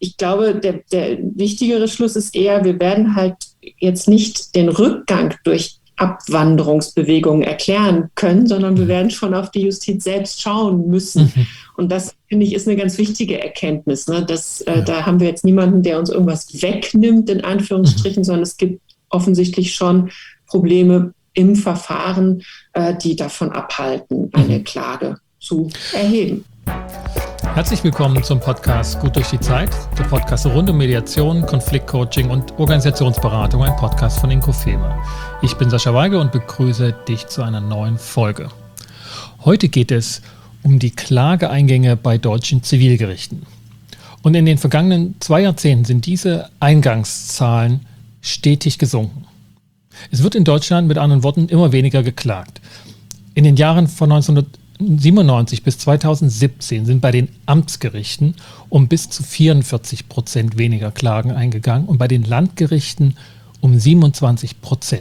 ich glaube, der wichtigere Schluss ist eher, wir werden halt jetzt nicht den Rückgang durch Abwanderungsbewegungen erklären können, sondern wir werden schon auf die Justiz selbst schauen müssen. Und das, finde ich, ist eine ganz wichtige Erkenntnis. Ne? Da haben wir jetzt niemanden, der uns irgendwas wegnimmt, in Anführungsstrichen, sondern es gibt offensichtlich schon Probleme im Verfahren, die davon abhalten, eine Klage zu erheben. Herzlich willkommen zum Podcast Gut durch die Zeit, der Podcast rund um Mediation, Konfliktcoaching und Organisationsberatung, ein Podcast von Inkofema. Ich bin Sascha Weige und begrüße dich zu einer neuen Folge. Heute geht es um die Klageeingänge bei deutschen Zivilgerichten. Und in den vergangenen 2 Jahrzehnten sind diese Eingangszahlen stetig gesunken. Es wird in Deutschland mit anderen Worten immer weniger geklagt. In den Jahren von 1997 bis 2017 sind bei den Amtsgerichten um bis zu 44% weniger Klagen eingegangen und bei den Landgerichten um 27%.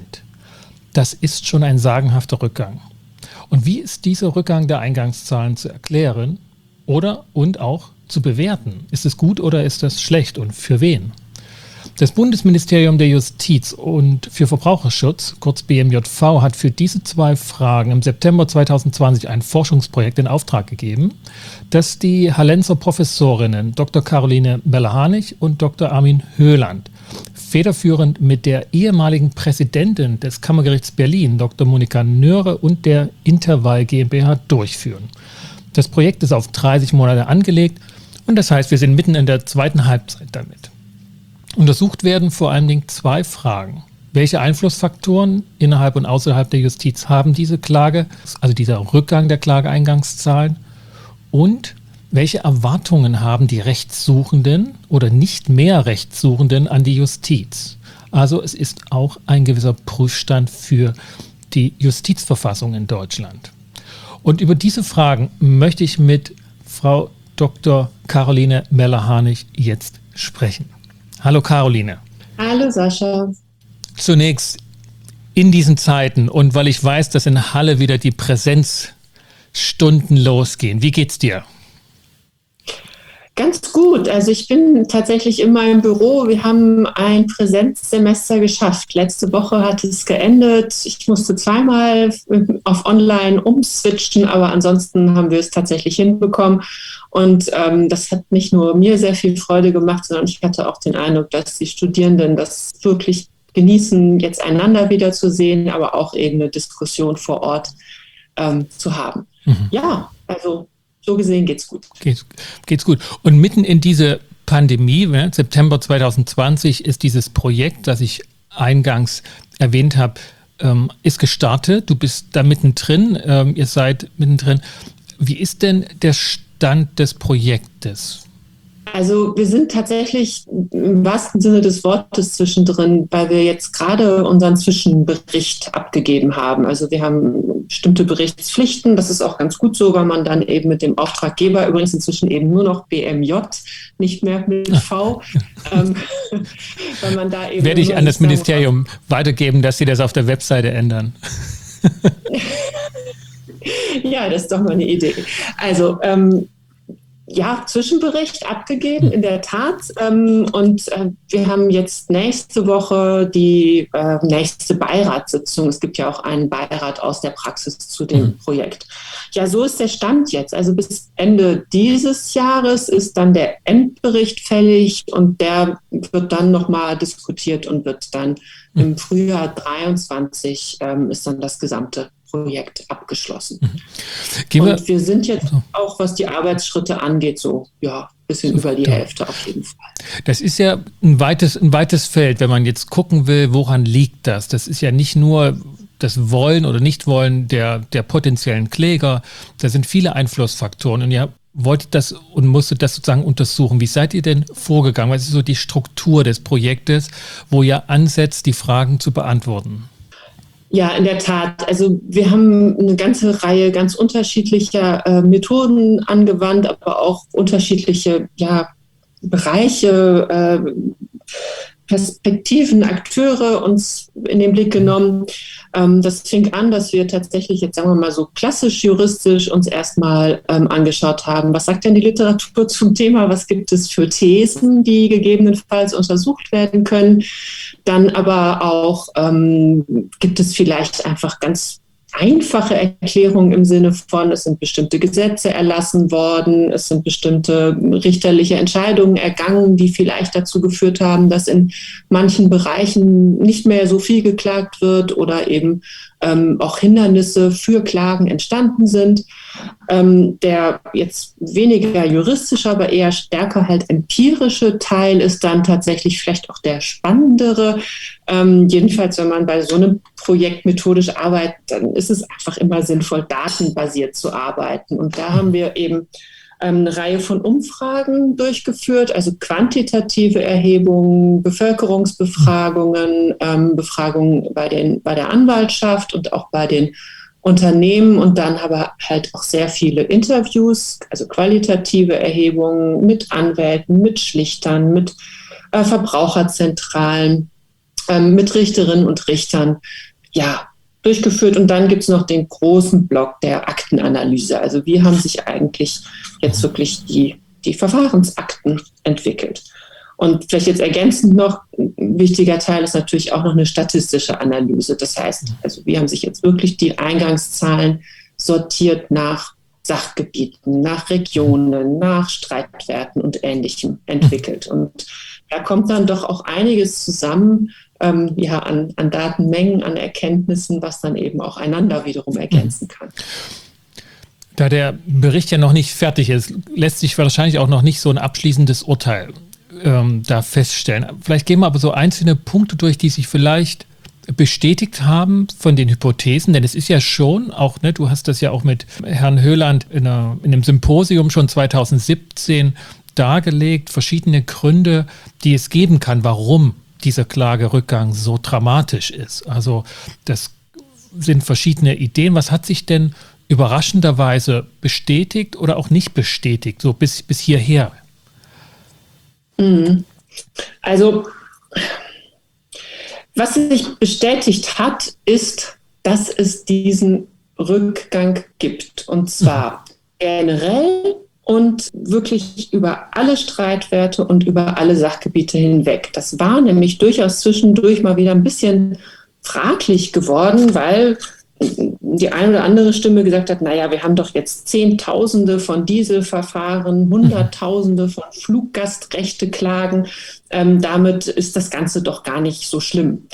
Das ist schon ein sagenhafter Rückgang. Und wie ist dieser Rückgang der Eingangszahlen zu erklären und auch zu bewerten? Ist es gut oder ist das schlecht und für wen? Das Bundesministerium der Justiz und für Verbraucherschutz, kurz BMJV, hat für diese 2 Fragen im September 2020 ein Forschungsprojekt in Auftrag gegeben, das die Hallenser Professorinnen Dr. Caroline Meller-Harnig und Dr. Armin Höhland federführend mit der ehemaligen Präsidentin des Kammergerichts Berlin, Dr. Monika Nöhre, und der Interval GmbH durchführen. Das Projekt ist auf 30 Monate angelegt und das heißt, wir sind mitten in der zweiten Halbzeit damit. Untersucht werden vor allen Dingen 2 Fragen. Welche Einflussfaktoren innerhalb und außerhalb der Justiz haben diese Klage, also dieser Rückgang der Klageeingangszahlen? Und welche Erwartungen haben die Rechtssuchenden oder nicht mehr Rechtssuchenden an die Justiz? Also es ist auch ein gewisser Prüfstand für die Justizverfassung in Deutschland. Und über diese Fragen möchte ich mit Frau Dr. Caroline Meller-Harnig jetzt sprechen. Hallo Caroline. Hallo Sascha. Zunächst in diesen Zeiten und weil ich weiß, dass in Halle wieder die Präsenzstunden losgehen. Wie geht's dir? Ganz gut. Also ich bin tatsächlich in meinem Büro. Wir haben ein Präsenzsemester geschafft. Letzte Woche hat es geendet. Ich musste 2-mal auf Online umswitchen, aber ansonsten haben wir es tatsächlich hinbekommen. Und das hat nicht nur mir sehr viel Freude gemacht, sondern ich hatte auch den Eindruck, dass die Studierenden das wirklich genießen, jetzt einander wiederzusehen, aber auch eben eine Diskussion vor Ort zu haben. Ja, also so gesehen geht's gut. Geht's gut. Und mitten in diese Pandemie, September 2020, ist dieses Projekt, das ich eingangs erwähnt habe, ist gestartet. Du bist da mittendrin, ihr seid mittendrin. Wie ist denn der Stand des Projektes? Also wir sind tatsächlich im wahrsten Sinne des Wortes zwischendrin, weil wir jetzt gerade unseren Zwischenbericht abgegeben haben. Also wir haben bestimmte Berichtspflichten. Das ist auch ganz gut so, weil man dann eben mit dem Auftraggeber, übrigens inzwischen eben nur noch BMJ, nicht mehr mit V, weil man da eben... Werde ich an das Ministerium weitergeben, dass sie das auf der Webseite ändern. Ja, das ist doch mal eine Idee. Also Zwischenbericht abgegeben, in der Tat. Und wir haben jetzt nächste Woche die nächste Beiratssitzung. Es gibt ja auch einen Beirat aus der Praxis zu dem Projekt. Ja, so ist der Stand jetzt. Also bis Ende dieses Jahres ist dann der Endbericht fällig und der wird dann nochmal diskutiert und wird dann im Frühjahr 2023 ist dann das gesamte Projekt abgeschlossen. Und wir sind jetzt auch, was die Arbeitsschritte angeht, so ein bisschen über die Hälfte auf jeden Fall. Das ist ja ein weites Feld, wenn man jetzt gucken will, woran liegt das? Das ist ja nicht nur das Wollen oder Nichtwollen der potenziellen Kläger. Da sind viele Einflussfaktoren und ihr wolltet das und musstet das sozusagen untersuchen. Wie seid ihr denn vorgegangen? Was ist so die Struktur des Projektes, wo ihr ansetzt, die Fragen zu beantworten? Ja, in der Tat. Also wir haben eine ganze Reihe ganz unterschiedlicher Methoden angewandt, aber auch unterschiedliche Bereiche Perspektiven, Akteure uns in den Blick genommen. Das fing an, dass wir tatsächlich jetzt, sagen wir mal so klassisch juristisch uns erstmal angeschaut haben, was sagt denn die Literatur zum Thema, was gibt es für Thesen, die gegebenenfalls untersucht werden können. Dann aber auch gibt es vielleicht einfach ganz einfache Erklärungen im Sinne von, es sind bestimmte Gesetze erlassen worden, es sind bestimmte richterliche Entscheidungen ergangen, die vielleicht dazu geführt haben, dass in manchen Bereichen nicht mehr so viel geklagt wird oder eben auch Hindernisse für Klagen entstanden sind. Der jetzt weniger juristische, aber eher stärker halt empirische Teil ist dann tatsächlich vielleicht auch der spannendere. Jedenfalls, wenn man bei so einem Projekt methodisch arbeitet, dann ist es einfach immer sinnvoll, datenbasiert zu arbeiten. Und da haben wir eben eine Reihe von Umfragen durchgeführt, also quantitative Erhebungen, Bevölkerungsbefragungen, Befragungen bei der Anwaltschaft und auch bei den Unternehmen und dann aber halt auch sehr viele Interviews, also qualitative Erhebungen mit Anwälten, mit Schlichtern, mit Verbraucherzentralen, mit Richterinnen und Richtern, ja, durchgeführt. Und dann gibt es noch den großen Block der Aktenanalyse. Also wie haben sich eigentlich jetzt wirklich die Verfahrensakten entwickelt? Und vielleicht jetzt ergänzend noch, ein wichtiger Teil ist natürlich auch noch eine statistische Analyse. Das heißt, also wie haben sich jetzt wirklich die Eingangszahlen sortiert nach Sachgebieten, nach Regionen, nach Streitwerten und Ähnlichem entwickelt. Und da kommt dann doch auch einiges zusammen, an Datenmengen, an Erkenntnissen, was dann eben auch einander wiederum ergänzen kann. Da der Bericht ja noch nicht fertig ist, lässt sich wahrscheinlich auch noch nicht so ein abschließendes Urteil da feststellen. Vielleicht gehen wir aber so einzelne Punkte durch, die sich vielleicht bestätigt haben von den Hypothesen, denn es ist ja schon auch, ne, du hast das ja auch mit Herrn Höland in einem Symposium schon 2017 dargelegt, verschiedene Gründe, die es geben kann, warum dieser Klagerückgang so dramatisch ist. Also das sind verschiedene Ideen. Was hat sich denn überraschenderweise bestätigt oder auch nicht bestätigt, so bis hierher? Also was sich bestätigt hat, ist, dass es diesen Rückgang gibt. Und zwar generell und wirklich über alle Streitwerte und über alle Sachgebiete hinweg. Das war nämlich durchaus zwischendurch mal wieder ein bisschen fraglich geworden, weil die eine oder andere Stimme gesagt hat, naja, wir haben doch jetzt Zehntausende von Dieselverfahren, Hunderttausende von Fluggastrechteklagen. Damit ist das Ganze doch gar nicht so schlimm.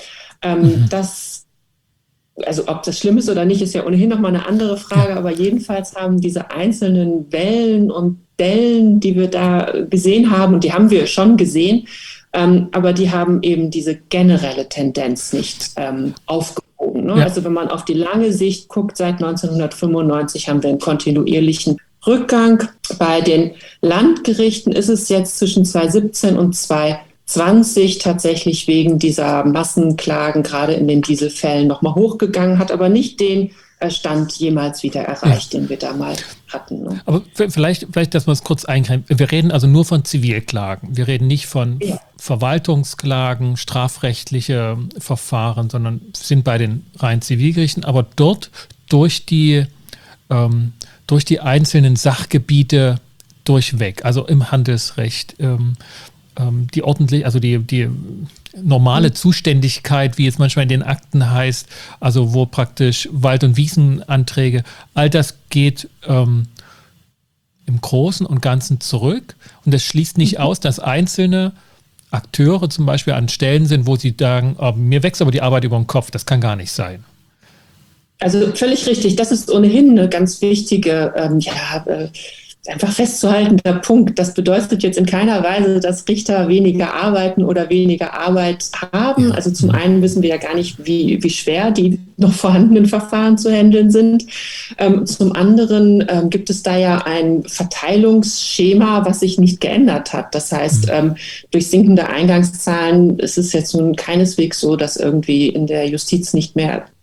Also ob das schlimm ist oder nicht, ist ja ohnehin nochmal eine andere Frage, aber jedenfalls haben diese einzelnen Wellen und Dellen, die wir da gesehen haben, und die haben wir schon gesehen, aber die haben eben diese generelle Tendenz nicht aufgehoben. Ne? Ja. Also wenn man auf die lange Sicht guckt, seit 1995 haben wir einen kontinuierlichen Rückgang. Bei den Landgerichten ist es jetzt zwischen 2017 und 2020 tatsächlich wegen dieser Massenklagen, gerade in den Dieselfällen, nochmal hochgegangen, hat aber nicht den Stand jemals wieder erreicht, den wir da mal hatten. Ne? Aber vielleicht, dass wir es kurz eingrenzen. Wir reden also nur von Zivilklagen. Wir reden nicht von Verwaltungsklagen, strafrechtliche Verfahren, sondern sind bei den rein Zivilgerichten. Aber dort durch die einzelnen Sachgebiete durchweg, also im Handelsrecht, die normale Zuständigkeit, wie es manchmal in den Akten heißt, also wo praktisch Wald- und Wiesenanträge, all das geht im Großen und Ganzen zurück. Und das schließt nicht aus, dass einzelne Akteure zum Beispiel an Stellen sind, wo sie sagen, mir wächst aber die Arbeit über den Kopf, das kann gar nicht sein. Also völlig richtig, das ist ohnehin eine ganz wichtige, einfach festzuhaltender Punkt. Das bedeutet jetzt in keiner Weise, dass Richter weniger arbeiten oder weniger Arbeit haben. Also zum einen wissen wir ja gar nicht, wie schwer die noch vorhandenen Verfahren zu handeln sind. Zum anderen gibt es da ja ein Verteilungsschema, was sich nicht geändert hat. Das heißt, durch sinkende Eingangszahlen ist es jetzt nun keineswegs so, dass irgendwie in der Justiz nicht mehr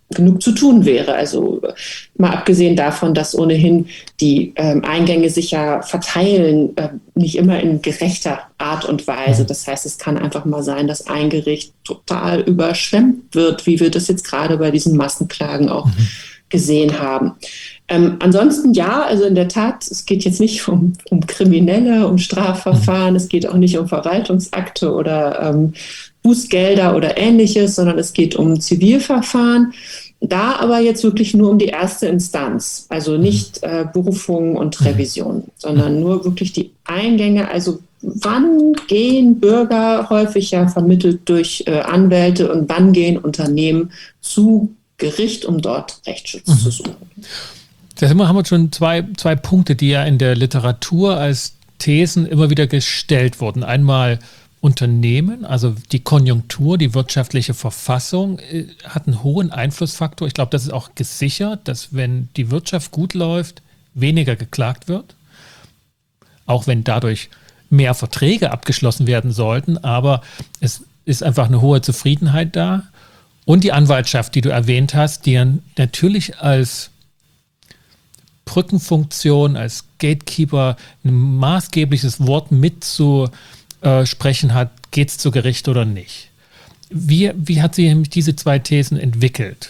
genug zu tun wäre. Also mal abgesehen davon, dass ohnehin die Eingänge sich ja verteilen, nicht immer in gerechter Art und Weise. Das heißt, es kann einfach mal sein, dass ein Gericht total überschwemmt wird, wie wir das jetzt gerade bei diesen Massenklagen auch gesehen haben. Ansonsten ja, also in der Tat, es geht jetzt nicht um Kriminelle, um Strafverfahren, es geht auch nicht um Verwaltungsakte oder Bußgelder oder Ähnliches, sondern es geht um Zivilverfahren. Da aber jetzt wirklich nur um die erste Instanz, also nicht Berufung und Revision, sondern nur wirklich die Eingänge. Also wann gehen Bürger, häufig ja vermittelt durch Anwälte, und wann gehen Unternehmen zu Gericht, um dort Rechtsschutz zu suchen. Da haben wir schon zwei Punkte, die ja in der Literatur als Thesen immer wieder gestellt wurden. Einmal Unternehmen, also die Konjunktur, die wirtschaftliche Verfassung hat einen hohen Einflussfaktor. Ich glaube, das ist auch gesichert, dass wenn die Wirtschaft gut läuft, weniger geklagt wird. Auch wenn dadurch mehr Verträge abgeschlossen werden sollten, aber es ist einfach eine hohe Zufriedenheit da. Und die Anwaltschaft, die du erwähnt hast, die natürlich als Brückenfunktion, als Gatekeeper ein maßgebliches Wort mitzusprechen hat, geht es zu Gericht oder nicht. Wie hat sich diese zwei Thesen entwickelt?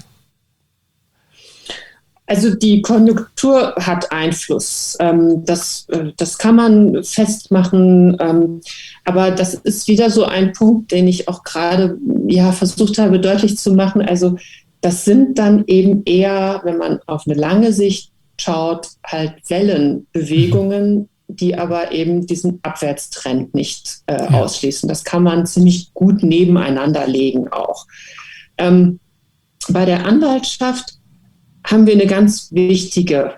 Also die Konjunktur hat Einfluss. Das kann man festmachen. Aber das ist wieder so ein Punkt, den ich auch gerade versucht habe deutlich zu machen. Also das sind dann eben eher, wenn man auf eine lange Sicht schaut, halt Wellenbewegungen, die aber eben diesen Abwärtstrend nicht ausschließen. Das kann man ziemlich gut nebeneinander legen auch. Bei der Anwaltschaft haben wir eine ganz wichtige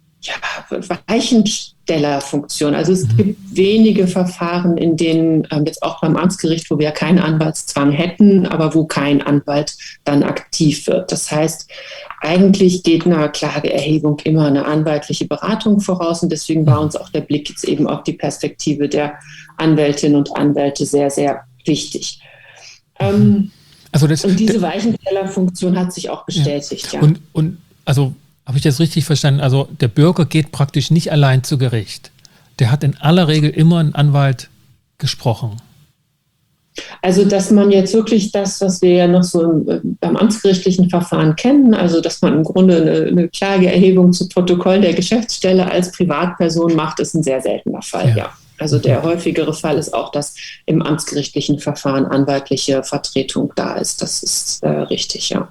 Weichenstellerfunktion. Also es gibt wenige Verfahren, in denen jetzt auch beim Amtsgericht, wo wir keinen Anwaltszwang hätten, aber wo kein Anwalt dann aktiv wird. Das heißt, eigentlich geht einer Klageerhebung immer eine anwaltliche Beratung voraus, und deswegen war uns auch der Blick jetzt eben auf die Perspektive der Anwältinnen und Anwälte sehr, sehr wichtig. Und diese Weichenstellerfunktion hat sich auch bestätigt. Ja. Und also habe ich das richtig verstanden? Also der Bürger geht praktisch nicht allein zu Gericht. Der hat in aller Regel immer einen Anwalt gesprochen. Also dass man jetzt wirklich das, was wir ja noch so beim amtsgerichtlichen Verfahren kennen, also dass man im Grunde eine Klageerhebung zu Protokoll der Geschäftsstelle als Privatperson macht, ist ein sehr seltener Fall, ja. Also der häufigere Fall ist auch, dass im amtsgerichtlichen Verfahren anwaltliche Vertretung da ist. Das ist richtig, ja.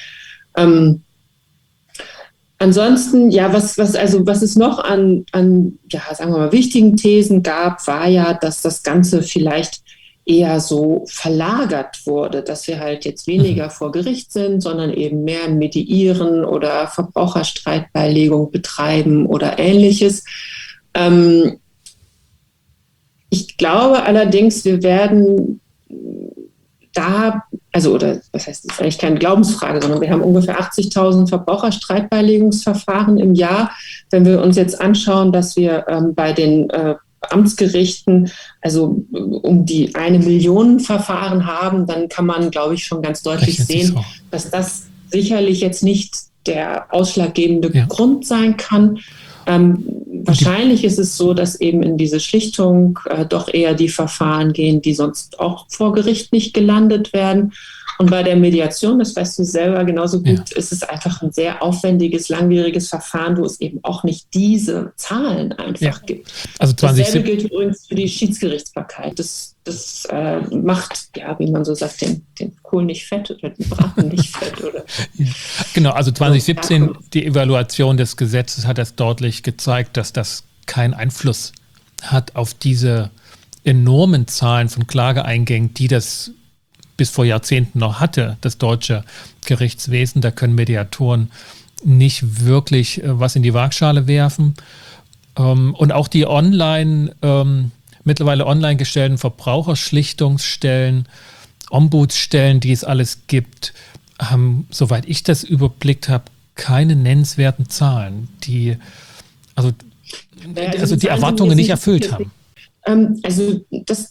Ansonsten, was es noch an sagen wir mal, wichtigen Thesen gab, war ja, dass das Ganze vielleicht eher so verlagert wurde, dass wir halt jetzt weniger vor Gericht sind, sondern eben mehr mediieren oder Verbraucherstreitbeilegung betreiben oder Ähnliches. Ich glaube allerdings, wir werden das ist eigentlich keine Glaubensfrage, sondern wir haben ungefähr 80.000 Verbraucherstreitbeilegungsverfahren im Jahr. Wenn wir uns jetzt anschauen, dass wir bei den Amtsgerichten also um die 1 Million Verfahren haben, dann kann man, glaube ich, schon ganz deutlich sehen, dass das sicherlich jetzt nicht der ausschlaggebende Grund sein kann. Wahrscheinlich ist es so, dass eben in diese Schlichtung doch eher die Verfahren gehen, die sonst auch vor Gericht nicht gelandet werden. Und bei der Mediation, das weißt du selber genauso gut, ist es einfach ein sehr aufwendiges, langwieriges Verfahren, wo es eben auch nicht diese Zahlen einfach gibt. Also dasselbe gilt übrigens für die Schiedsgerichtsbarkeit. Das macht, wie man so sagt, den Kohl nicht fett oder den Braten nicht fett. Oder Genau, also 2017, die Evaluation des Gesetzes hat das deutlich gezeigt, dass das keinen Einfluss hat auf diese enormen Zahlen von Klageeingängen, die das bis vor Jahrzehnten noch hatte, das deutsche Gerichtswesen. Da können Mediatoren nicht wirklich was in die Waagschale werfen. Und auch die mittlerweile online gestellten Verbraucherschlichtungsstellen, Ombudsstellen, die es alles gibt, haben, soweit ich das überblickt habe, keine nennenswerten Zahlen, die die Erwartungen nicht erfüllt haben. Also das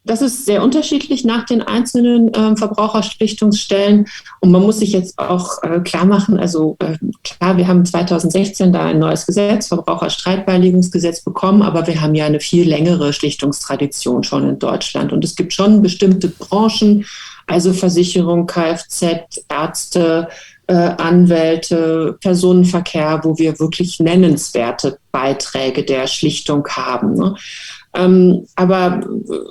Das ist sehr unterschiedlich nach den einzelnen Verbraucherschlichtungsstellen. Und man muss sich jetzt auch klar machen, also klar, wir haben 2016 da ein neues Gesetz, Verbraucherstreitbeilegungsgesetz bekommen, aber wir haben ja eine viel längere Schlichtungstradition schon in Deutschland. Und es gibt schon bestimmte Branchen, also Versicherung, Kfz, Ärzte, Anwälte, Personenverkehr, wo wir wirklich nennenswerte Beiträge der Schlichtung haben. Ne? Aber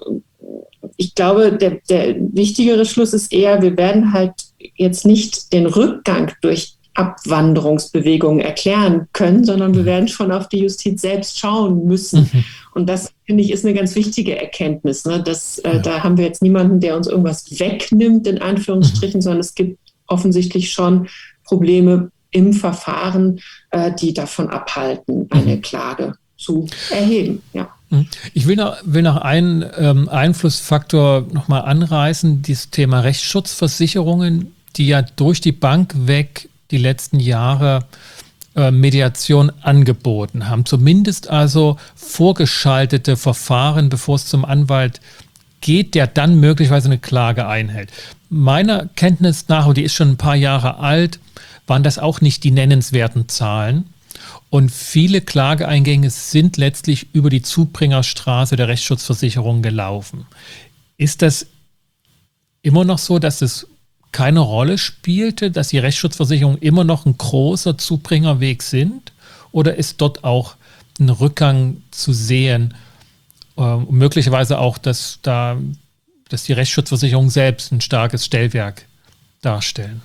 ich glaube, der wichtigere Schluss ist eher, wir werden halt jetzt nicht den Rückgang durch Abwanderungsbewegungen erklären können, sondern wir werden schon auf die Justiz selbst schauen müssen. Und das, finde ich, ist eine ganz wichtige Erkenntnis. Ne? Da haben wir jetzt niemanden, der uns irgendwas wegnimmt, in Anführungsstrichen, sondern es gibt offensichtlich schon Probleme im Verfahren, die davon abhalten, eine Klage zu erheben. Ja. Ich will noch einen Einflussfaktor nochmal anreißen, dieses Thema Rechtsschutzversicherungen, die ja durch die Bank weg die letzten Jahre Mediation angeboten haben. Zumindest also vorgeschaltete Verfahren, bevor es zum Anwalt geht, der dann möglicherweise eine Klage einhält. Meiner Kenntnis nach, und die ist schon ein paar Jahre alt, waren das auch nicht die nennenswerten Zahlen. Und viele Klageeingänge sind letztlich über die Zubringerstraße der Rechtsschutzversicherung gelaufen. Ist das immer noch so, dass es keine Rolle spielte, dass die Rechtsschutzversicherungen immer noch ein großer Zubringerweg sind? Oder ist dort auch ein Rückgang zu sehen? Möglicherweise auch, dass die Rechtsschutzversicherungen selbst ein starkes Stellwerk darstellen?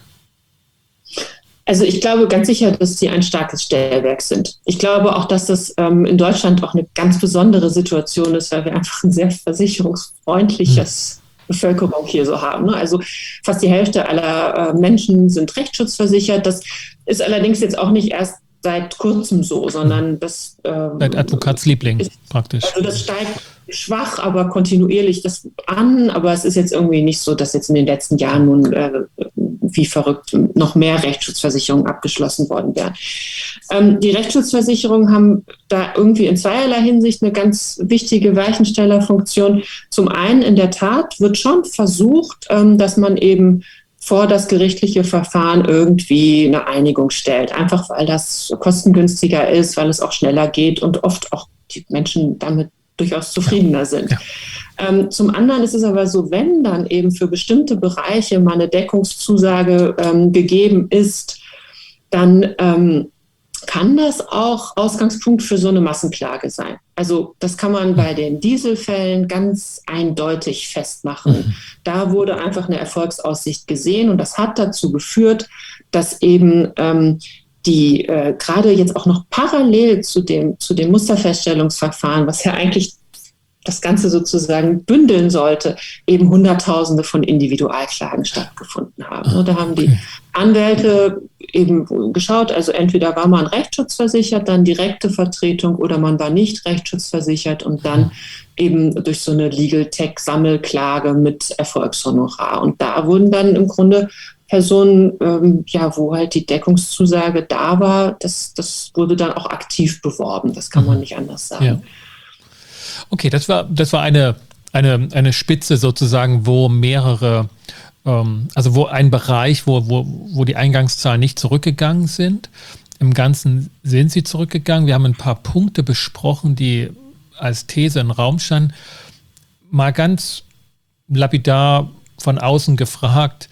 Also ich glaube ganz sicher, dass sie ein starkes Stellwerk sind. Ich glaube auch, dass das in Deutschland auch eine ganz besondere Situation ist, weil wir einfach ein sehr versicherungsfreundliches Bevölkerung hier so haben. Ne? Also fast die Hälfte aller Menschen sind rechtsschutzversichert. Das ist allerdings jetzt auch nicht erst seit kurzem so, sondern das seit Advokatsliebling praktisch. Also das steigt schwach, aber kontinuierlich das an. Aber es ist jetzt irgendwie nicht so, dass jetzt in den letzten Jahren nun wie verrückt noch mehr Rechtsschutzversicherungen abgeschlossen worden wären. Die Rechtsschutzversicherungen haben da irgendwie in zweierlei Hinsicht eine ganz wichtige Weichenstellerfunktion. Zum einen in der Tat wird schon versucht, dass man eben vor das gerichtliche Verfahren irgendwie eine Einigung stellt. Einfach weil das kostengünstiger ist, weil es auch schneller geht und oft auch die Menschen damit durchaus zufriedener sind. Ja. Zum anderen ist es aber so, wenn dann eben für bestimmte Bereiche mal eine Deckungszusage gegeben ist, dann kann das auch Ausgangspunkt für so eine Massenklage sein. Also das kann man bei den Dieselfällen ganz eindeutig festmachen. Da wurde einfach eine Erfolgsaussicht gesehen und das hat dazu geführt, dass eben die gerade jetzt auch noch parallel zu dem Musterfeststellungsverfahren, was ja eigentlich das Ganze sozusagen bündeln sollte, eben Hunderttausende von Individualklagen stattgefunden haben. Und da haben die Anwälte eben geschaut, also entweder war man rechtsschutzversichert, dann direkte Vertretung oder man war nicht rechtsschutzversichert und dann eben durch so eine Legal Tech Sammelklage mit Erfolgshonorar. Und da wurden dann im Grunde Personen, wo halt die Deckungszusage da war, das wurde dann auch aktiv beworben. Das kann man nicht anders sagen. Ja. Okay, das war eine Spitze sozusagen, wo mehrere, also wo ein Bereich, wo die Eingangszahlen nicht zurückgegangen sind. Im Ganzen sind sie zurückgegangen. Wir haben ein paar Punkte besprochen, die als These im Raum standen. Mal ganz lapidar von außen gefragt,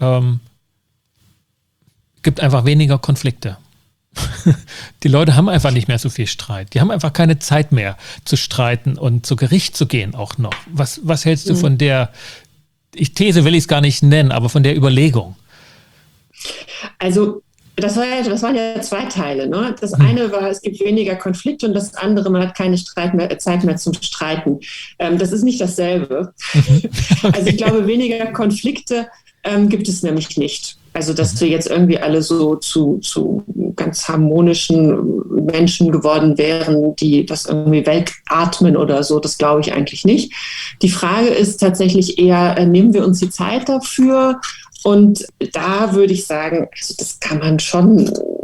gibt einfach weniger Konflikte. Die Leute haben einfach nicht mehr so viel Streit. Die haben einfach keine Zeit mehr zu streiten und zu Gericht zu gehen auch noch. Was hältst du von der, These will ich es gar nicht nennen, aber von der Überlegung? Also das waren ja zwei Teile. Ne? Das eine war, es gibt weniger Konflikte und das andere, man hat keine Zeit mehr zum Streiten. Das ist nicht dasselbe. Okay. Also ich glaube, weniger Konflikte gibt es nämlich nicht. Also, dass wir jetzt irgendwie alle so zu ganz harmonischen Menschen geworden wären, die das irgendwie wegatmen oder so, das glaube ich eigentlich nicht. Die Frage ist tatsächlich eher, nehmen wir uns die Zeit dafür? Und da würde ich sagen, also das kann man schon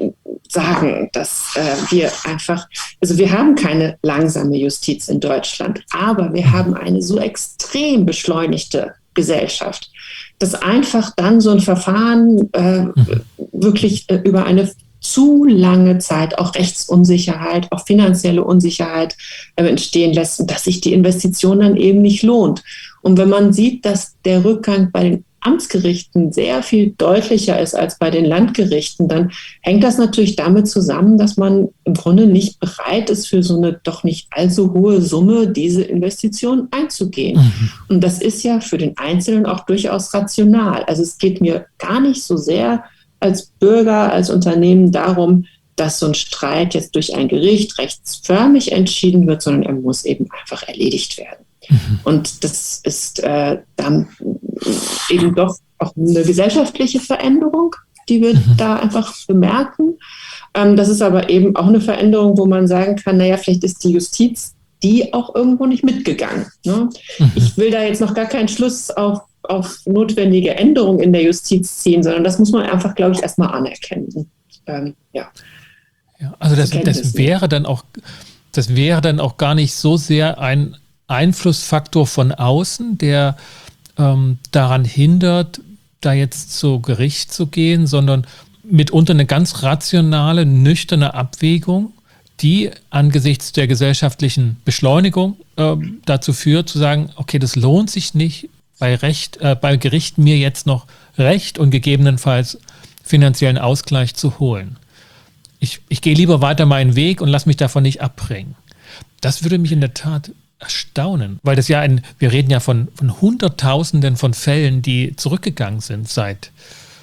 sagen, dass wir einfach, also wir haben keine langsame Justiz in Deutschland, aber wir haben eine so extrem beschleunigte Gesellschaft, dass einfach dann so ein Verfahren wirklich über eine zu lange Zeit auch Rechtsunsicherheit, auch finanzielle Unsicherheit entstehen lässt und dass sich die Investition dann eben nicht lohnt. Und wenn man sieht, dass der Rückgang bei den Amtsgerichten sehr viel deutlicher ist als bei den Landgerichten, dann hängt das natürlich damit zusammen, dass man im Grunde nicht bereit ist, für so eine doch nicht allzu hohe Summe diese Investition einzugehen. Und das ist ja für den Einzelnen auch durchaus rational. Also es geht mir gar nicht so sehr als Bürger, als Unternehmen darum, dass so ein Streit jetzt durch ein Gericht rechtsförmig entschieden wird, sondern er muss eben einfach erledigt werden. Und das ist dann eben doch auch eine gesellschaftliche Veränderung, die wir da einfach bemerken. Das ist aber eben auch eine Veränderung, wo man sagen kann, naja, vielleicht ist die Justiz die auch irgendwo nicht mitgegangen. Ne? Ich will da jetzt noch gar keinen Schluss auf notwendige Änderungen in der Justiz ziehen, sondern das muss man einfach, glaube ich, erstmal anerkennen. Ja, also das wäre dann auch gar nicht so sehr ein Einflussfaktor von außen, der daran hindert, da jetzt zu Gericht zu gehen, sondern mitunter eine ganz rationale, nüchterne Abwägung, die angesichts der gesellschaftlichen Beschleunigung dazu führt, zu sagen, okay, das lohnt sich nicht, bei Gericht mir jetzt noch Recht und gegebenenfalls finanziellen Ausgleich zu holen. Ich gehe lieber weiter meinen Weg und lasse mich davon nicht abbringen. Das würde mich in der Tat erstaunen, weil das ja wir reden ja von Hunderttausenden von Fällen, die zurückgegangen sind seit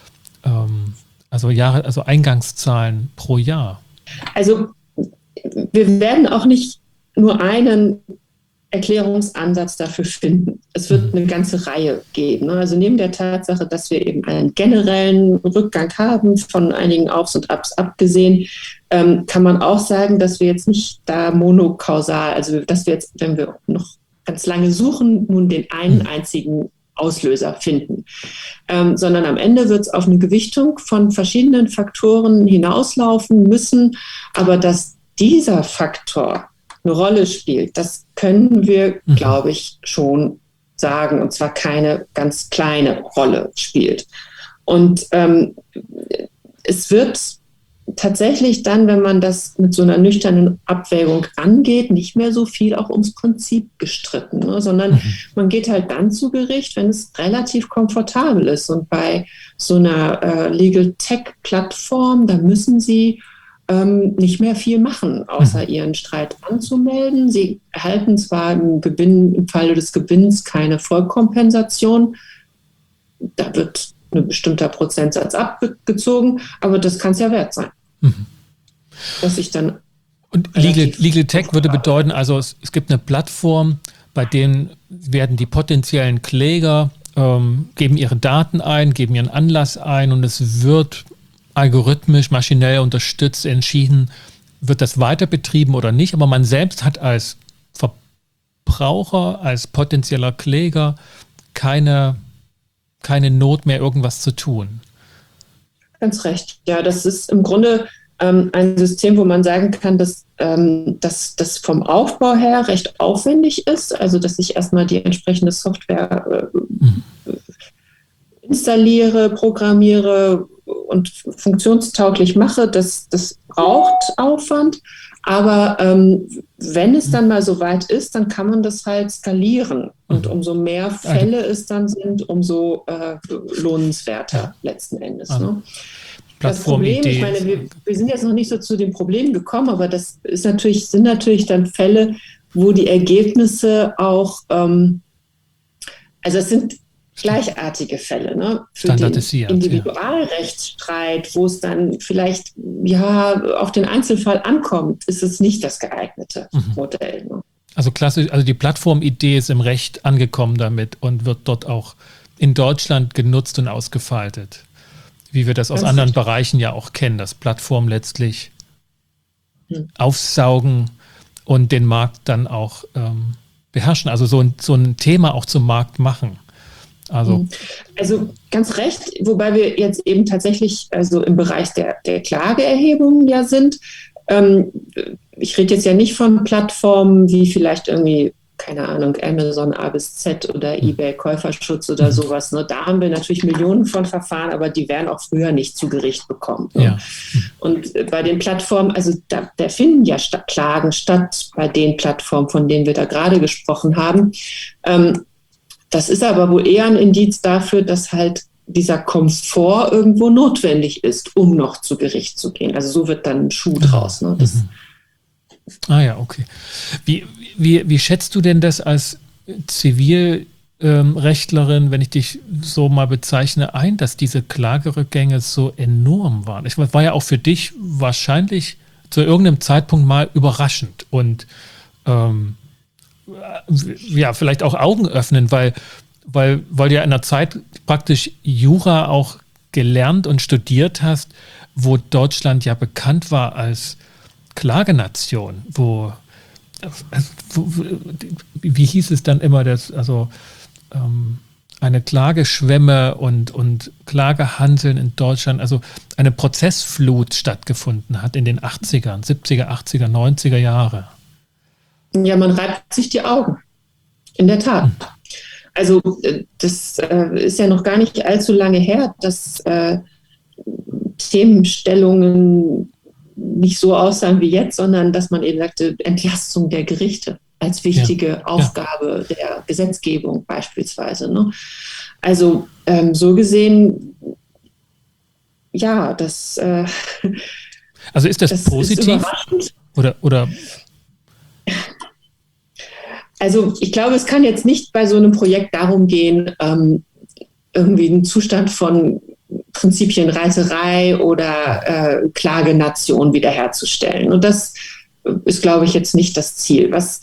also Eingangszahlen pro Jahr. Also wir werden auch nicht nur einen Erklärungsansatz dafür finden. Es wird eine ganze Reihe geben. Also neben der Tatsache, dass wir eben einen generellen Rückgang haben, von einigen Aufs und Abs abgesehen, kann man auch sagen, dass wir jetzt nicht da monokausal, also dass wir jetzt, wenn wir noch ganz lange suchen, nun den einen einzigen Auslöser finden, sondern am Ende wird es auf eine Gewichtung von verschiedenen Faktoren hinauslaufen müssen, aber dass dieser Faktor eine Rolle spielt, das können wir, glaube ich, schon sagen, und zwar keine ganz kleine Rolle spielt. Und es wird tatsächlich dann, wenn man das mit so einer nüchternen Abwägung angeht, nicht mehr so viel auch ums Prinzip gestritten, ne? Sondern man geht halt dann zu Gericht, wenn es relativ komfortabel ist. Und bei so einer Legal Tech-Plattform, da müssen Sie nicht mehr viel machen, außer ihren Streit anzumelden. Sie erhalten zwar im Falle des Gewinns keine Vollkompensation, da wird ein bestimmter Prozentsatz abgezogen, aber das kann es ja wert sein. Dass ich dann und Legal Tech würde bedeuten, also es gibt eine Plattform, bei denen werden die potenziellen Kläger geben ihre Daten ein, geben ihren Anlass ein und es wird algorithmisch, maschinell unterstützt, entschieden, wird das weiter betrieben oder nicht. Aber man selbst hat als Verbraucher, als potenzieller Kläger keine Not mehr, irgendwas zu tun. Ganz recht. Ja, das ist im Grunde ein System, wo man sagen kann, dass das vom Aufbau her recht aufwendig ist. Also, dass ich erstmal die entsprechende Software installiere, programmiere und funktionstauglich mache, das braucht Aufwand. Aber wenn es dann mal so weit ist, dann kann man das halt skalieren. Und umso mehr Fälle es dann sind, umso lohnenswerter letzten Endes. Ne? Das Problem, ich meine, wir sind jetzt noch nicht so zu dem Problem gekommen, aber das sind natürlich dann Fälle, wo die Ergebnisse auch, also es sind gleichartige Fälle, ne? Für den Individualrechtsstreit, wo es dann vielleicht auf den Einzelfall ankommt, ist es nicht das geeignete Modell. Ne? Also klassisch, also die Plattformidee ist im Recht angekommen damit und wird dort auch in Deutschland genutzt und ausgefaltet, wie wir das aus anderen Bereichen ja auch kennen, dass Plattformen letztlich aufsaugen und den Markt dann auch beherrschen, also so ein Thema auch zum Markt machen. Also ganz recht, wobei wir jetzt eben tatsächlich also im Bereich der Klageerhebungen ja sind. Ich rede jetzt ja nicht von Plattformen wie vielleicht irgendwie, keine Ahnung, Amazon A bis Z oder eBay Käuferschutz oder sowas. Ne? Da haben wir natürlich Millionen von Verfahren, aber die werden auch früher nicht zu Gericht bekommen. Ne? Ja. Und bei den Plattformen, also da finden ja Klagen statt bei den Plattformen, von denen wir da gerade gesprochen haben. Das ist aber wohl eher ein Indiz dafür, dass halt dieser Komfort irgendwo notwendig ist, um noch zu Gericht zu gehen. Also so wird dann ein Schuh draus. Ne? Okay. Wie schätzt du denn das als Zivilrechtlerin, wenn ich dich so mal bezeichne, ein, dass diese Klagerückgänge so enorm waren? Ich war ja auch für dich wahrscheinlich zu irgendeinem Zeitpunkt mal überraschend und vielleicht auch Augen öffnen, weil du ja in einer Zeit praktisch Jura auch gelernt und studiert hast, wo Deutschland ja bekannt war als Klagenation, wie hieß es dann immer, eine Klageschwemme und Klagehanseln in Deutschland, also eine Prozessflut stattgefunden hat in den 80ern, 70er, 80er, 90er Jahre. Ja, man reibt sich die Augen. In der Tat. Also das ist ja noch gar nicht allzu lange her, dass Themenstellungen nicht so aussahen wie jetzt, sondern dass man eben sagte, Entlastung der Gerichte als wichtige Aufgabe der Gesetzgebung beispielsweise. Ne? Also so gesehen, ja, das also ist das positiv? Ist oder Also ich glaube, es kann jetzt nicht bei so einem Projekt darum gehen, irgendwie einen Zustand von Prinzipienreiterei oder Klagenation wiederherzustellen. Und das ist, glaube ich, jetzt nicht das Ziel. Was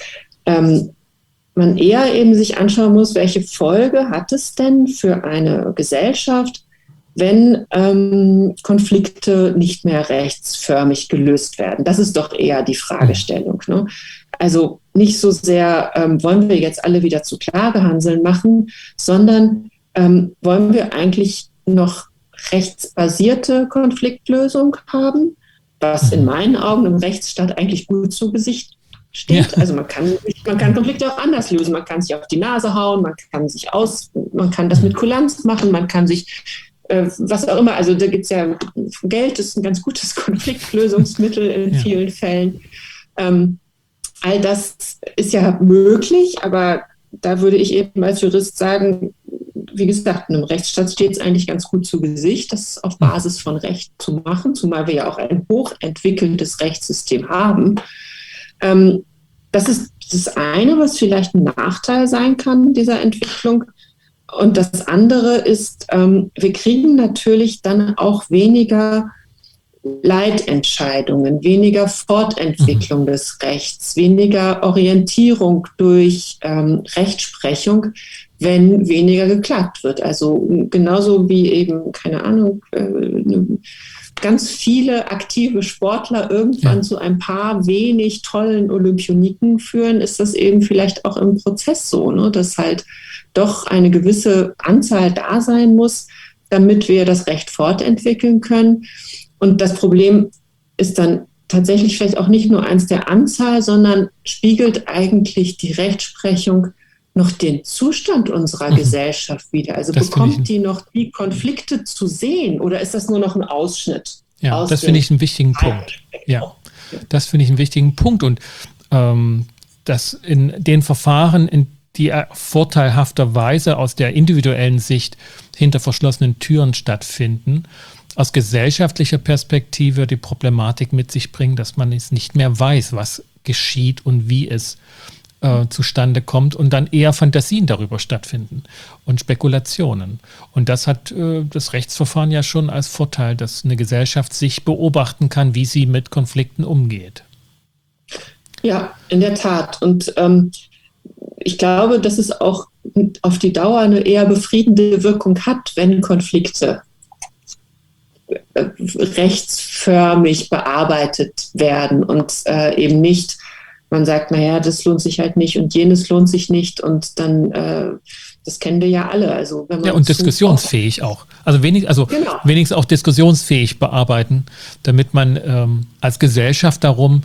man eher eben sich anschauen muss, welche Folge hat es denn für eine Gesellschaft, wenn Konflikte nicht mehr rechtsförmig gelöst werden. Das ist doch eher die Fragestellung. Ne? Also nicht so sehr, wollen wir jetzt alle wieder zu Klagehanseln machen, sondern wollen wir eigentlich noch rechtsbasierte Konfliktlösung haben, was in meinen Augen im Rechtsstaat eigentlich gut zu Gesicht steht. Ja. Also man kann Konflikte auch anders lösen. Man kann sich auf die Nase hauen, man kann das mit Kulanz machen, man kann sich was auch immer, also da gibt es ja, Geld ist ein ganz gutes Konfliktlösungsmittel in vielen Fällen. All das ist ja möglich, aber da würde ich eben als Jurist sagen, wie gesagt, in einem Rechtsstaat steht es eigentlich ganz gut zu Gesicht, das auf Basis von Recht zu machen, zumal wir ja auch ein hochentwickeltes Rechtssystem haben. Das ist das eine, was vielleicht ein Nachteil sein kann dieser Entwicklung. Und das andere ist, wir kriegen natürlich dann auch weniger Leitentscheidungen, weniger Fortentwicklung des Rechts, weniger Orientierung durch Rechtsprechung, wenn weniger geklagt wird. Also genauso wie eben, keine Ahnung, ganz viele aktive Sportler irgendwann zu ein paar wenig tollen Olympioniken führen, ist das eben vielleicht auch im Prozess so, ne? Dass halt doch eine gewisse Anzahl da sein muss, damit wir das Recht fortentwickeln können. Und das Problem ist dann tatsächlich vielleicht auch nicht nur eins der Anzahl, sondern spiegelt eigentlich die Rechtsprechung noch den Zustand unserer Gesellschaft wider? Also das bekommt die noch die Konflikte zu sehen oder ist das nur noch ein Ausschnitt? Ja, das finde ich einen wichtigen Punkt. Ja, das finde ich einen wichtigen Punkt. Und dass in den Verfahren, die vorteilhafterweise aus der individuellen Sicht hinter verschlossenen Türen stattfinden, aus gesellschaftlicher Perspektive die Problematik mit sich bringen, dass man es nicht mehr weiß, was geschieht und wie es zustande kommt und dann eher Fantasien darüber stattfinden und Spekulationen. Und das hat das Rechtsverfahren ja schon als Vorteil, dass eine Gesellschaft sich beobachten kann, wie sie mit Konflikten umgeht. Ja, in der Tat. Und ich glaube, dass es auch auf die Dauer eine eher befriedende Wirkung hat, wenn Konflikte rechtsförmig bearbeitet werden und eben nicht, man sagt, naja, das lohnt sich halt nicht und jenes lohnt sich nicht und dann, das kennen wir ja alle. Also, wenn man und diskussionsfähig auch. Also, genau. wenigstens auch diskussionsfähig bearbeiten, damit man als Gesellschaft darum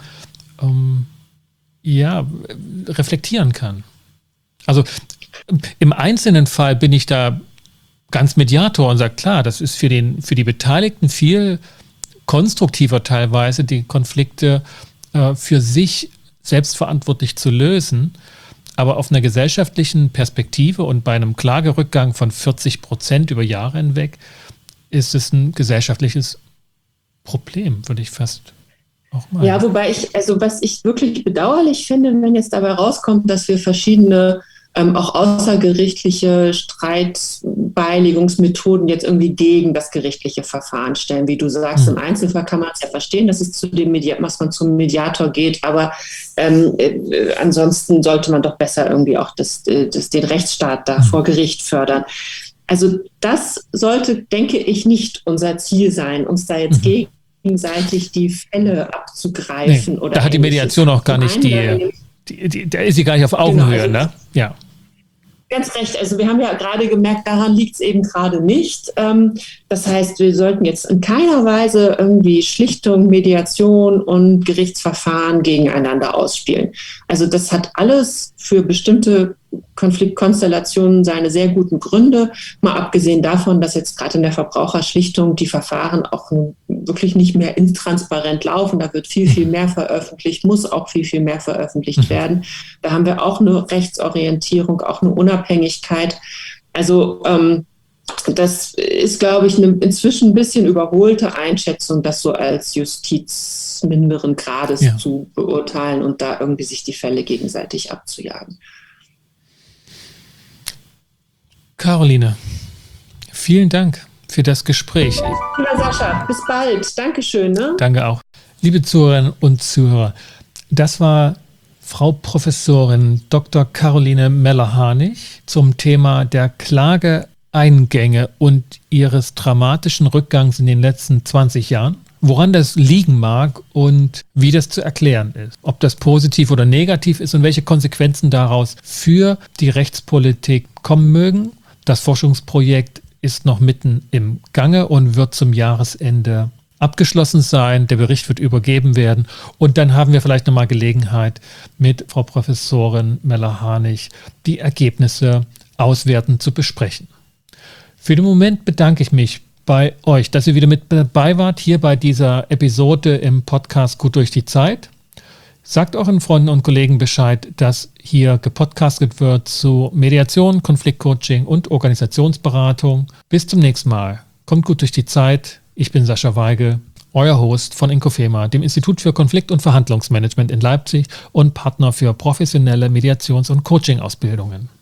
reflektieren kann. Also im einzelnen Fall bin ich da ganz Mediator und sage, klar, das ist für die Beteiligten viel konstruktiver teilweise, die Konflikte für sich selbstverantwortlich zu lösen. Aber auf einer gesellschaftlichen Perspektive und bei einem Klagerückgang von 40% über Jahre hinweg ist es ein gesellschaftliches Problem, würde ich fast auch meinen. Ja, wobei was ich wirklich bedauerlich finde, wenn jetzt dabei rauskommt, dass wir verschiedene auch außergerichtliche Streitbeilegungsmethoden jetzt irgendwie gegen das gerichtliche Verfahren stellen. Wie du sagst, im Einzelfall kann man es ja verstehen, dass es was man zum Mediator geht, aber ansonsten sollte man doch besser irgendwie auch den Rechtsstaat da vor Gericht fördern. Also das sollte, denke ich, nicht unser Ziel sein, uns da jetzt gegenseitig die Fälle abzugreifen. Nee, da hat die Mediation auch gar nicht da ist sie gar nicht auf Augenhöhe, genau, ne? Ja. Ganz recht. Also wir haben ja gerade gemerkt, daran liegt es eben gerade nicht. Das heißt, wir sollten jetzt in keiner Weise irgendwie Schlichtung, Mediation und Gerichtsverfahren gegeneinander ausspielen. Also das hat alles für bestimmte Konfliktkonstellationen seine sehr guten Gründe. Mal abgesehen davon, dass jetzt gerade in der Verbraucherschlichtung die Verfahren auch wirklich nicht mehr intransparent laufen. Da wird viel, viel mehr veröffentlicht, muss auch viel, viel mehr veröffentlicht werden. Da haben wir auch eine Rechtsorientierung, auch eine Unabhängigkeit. Also das ist, glaube ich, eine inzwischen ein bisschen überholte Einschätzung, das so als Justiz minderen Grades zu beurteilen und da irgendwie sich die Fälle gegenseitig abzujagen. Caroline, vielen Dank für das Gespräch. Lieber Sascha, bis bald. Dankeschön. Ne? Danke auch. Liebe Zuhörerinnen und Zuhörer, das war Frau Professorin Dr. Caroline Meller-Harnig zum Thema der Klageeingänge und ihres dramatischen Rückgangs in den letzten 20 Jahren. Woran das liegen mag und wie das zu erklären ist. Ob das positiv oder negativ ist und welche Konsequenzen daraus für die Rechtspolitik kommen mögen. Das Forschungsprojekt ist noch mitten im Gange und wird zum Jahresende abgeschlossen sein. Der Bericht wird übergeben werden. Und dann haben wir vielleicht nochmal Gelegenheit, mit Frau Professorin Meller-Harnig die Ergebnisse auswertend zu besprechen. Für den Moment bedanke ich mich bei euch, dass ihr wieder mit dabei wart, hier bei dieser Episode im Podcast Gut durch die Zeit. Sagt euren Freunden und Kollegen Bescheid, dass hier gepodcastet wird zu Mediation, Konfliktcoaching und Organisationsberatung. Bis zum nächsten Mal. Kommt gut durch die Zeit. Ich bin Sascha Weige, euer Host von Inkofema, dem Institut für Konflikt- und Verhandlungsmanagement in Leipzig und Partner für professionelle Mediations- und Coaching-Ausbildungen.